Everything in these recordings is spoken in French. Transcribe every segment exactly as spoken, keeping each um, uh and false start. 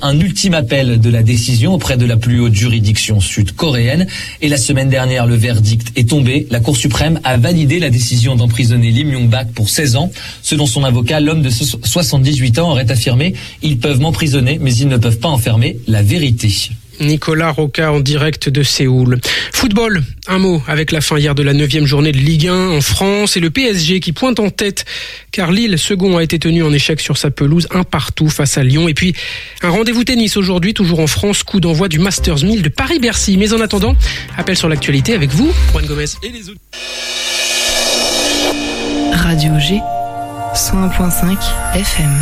un ultime appel de la décision auprès de la plus haute juridiction sud-coréenne. Et la semaine dernière, le verdict est tombé. La Cour suprême a validé la décision d'emprisonner Lee Myung-bak pour seize ans. Selon son avocat, l'homme de soixante-dix-huit ans aurait affirmé « Ils peuvent m'emprisonner, mais ils ne peuvent pas enfermer la vérité ». Nicolas Roca en direct de Séoul. Football, un mot avec la fin hier de la neuvième journée de Ligue un en France et le P S G qui pointe en tête car Lille, second, a été tenu en échec sur sa pelouse, un partout face à Lyon. Et puis un rendez-vous tennis aujourd'hui, toujours en France, coup d'envoi du Masters mille de Paris-Bercy. Mais en attendant, appel sur l'actualité avec vous, Juan Gomez. Et les autres. Radio G, cent un virgule cinq F M.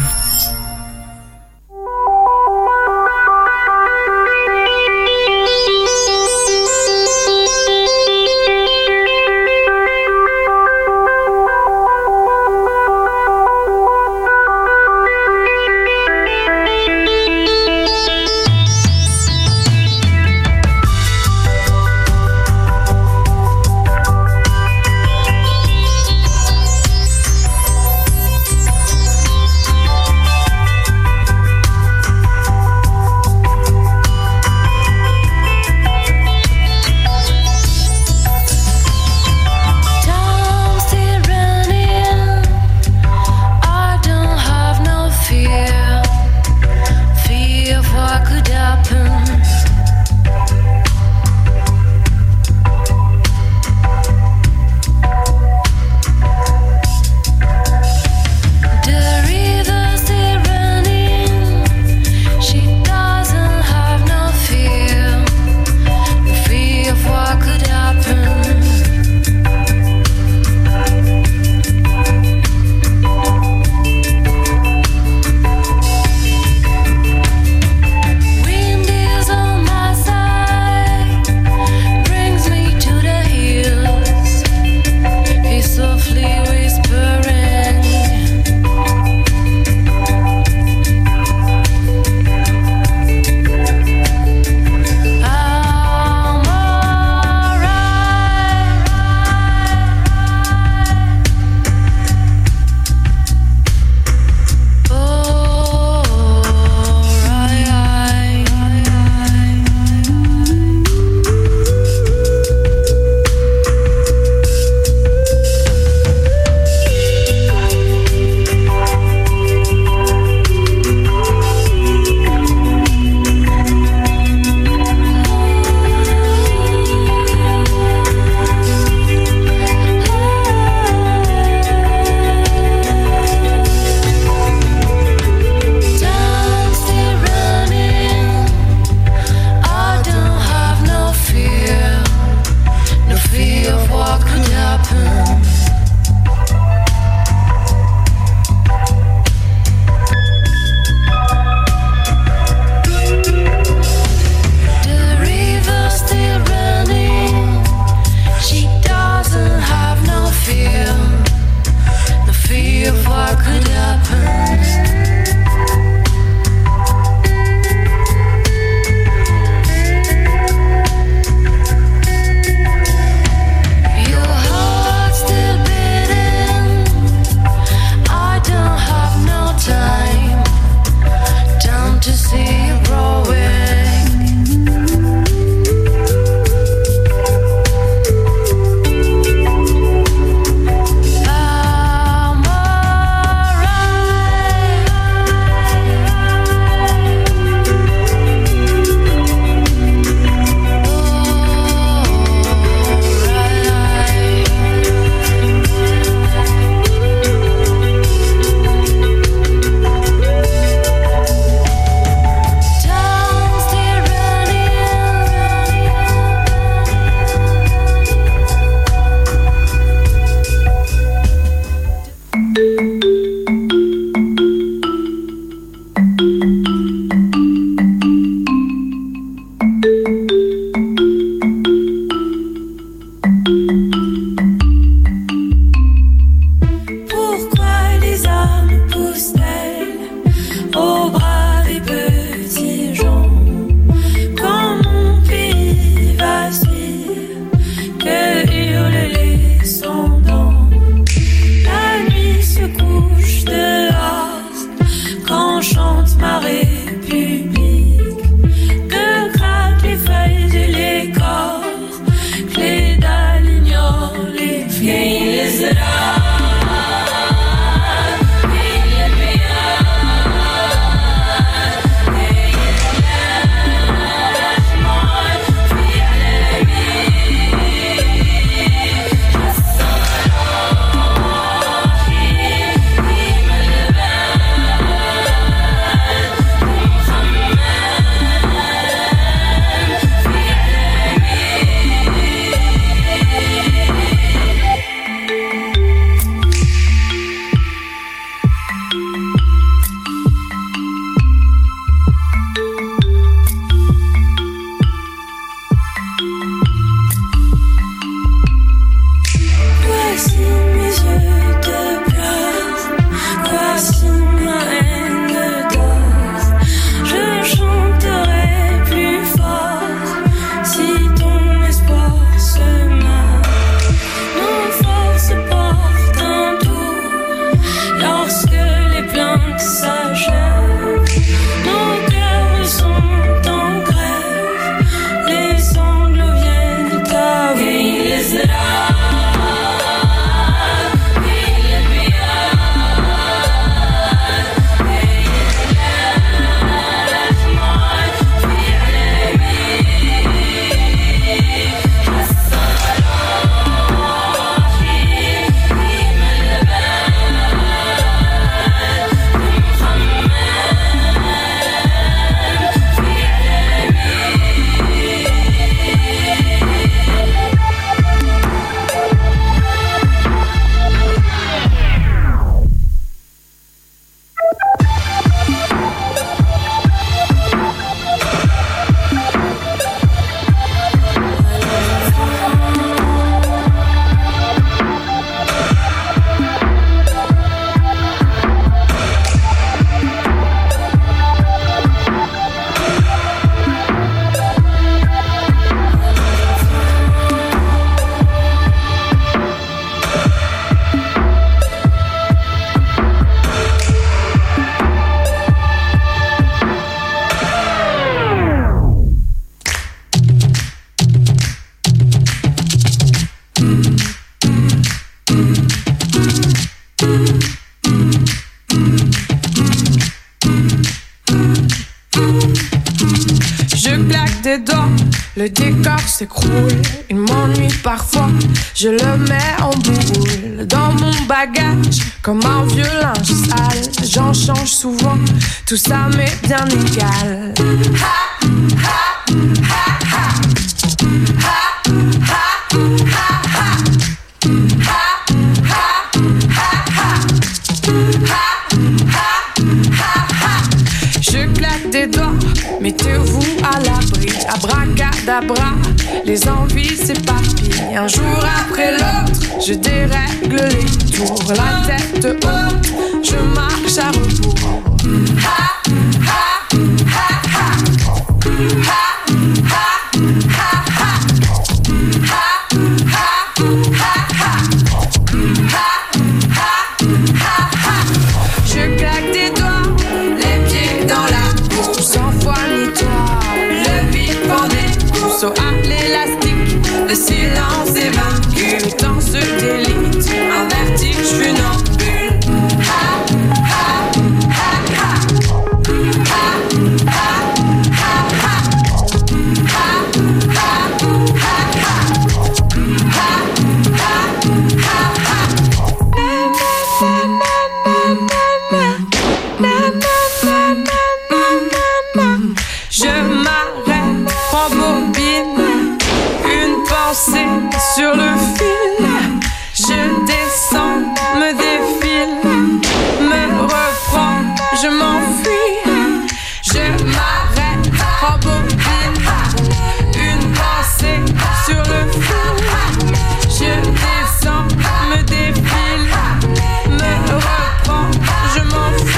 des doigts, le décor s'écroule. Il m'ennuie parfois, je le mets en boule. Dans mon bagage, comme un vieux linge sale, j'en change souvent, tout ça m'est bien égal. Ha, ha, ha, ha. Ha, ha, ha, ha. Je claque des doigts, mettez-vous à l'abri. Abracadabra, les envies s'éparpillent. Un jour après l'autre, je dérègle les tours. La tête haute, je marche à rebours. Ha, ha, ha, ha. Ha, ha, ha, ha. Je claque des doigts, les pieds dans la boue, sans foi ni toi. Le vide pendait, saut à l'élastique, le silence est vaincu, le temps se délite, un vertige funambule. Ha, ha, ha, ha. Ha, ha, ha, ha. Je m'arrête, rembobine une pensée sur le fil. Je descends, me défile, me reprends, je m'enfuis. Je m'arrête, rembobine une pensée sur le fil. Je descends, me défile, me reprends, je m'enfuis.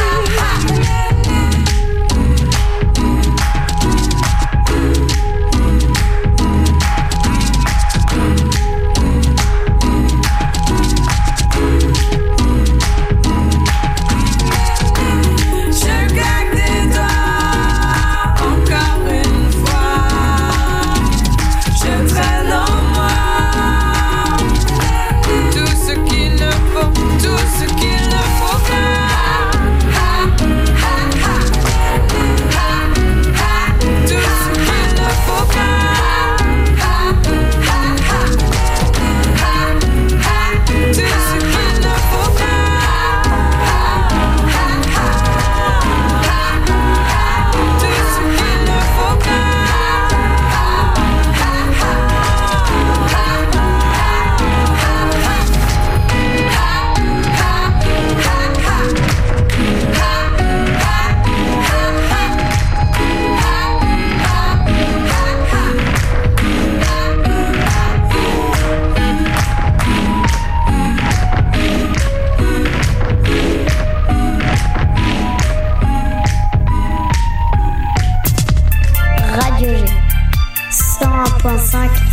cent un point cinq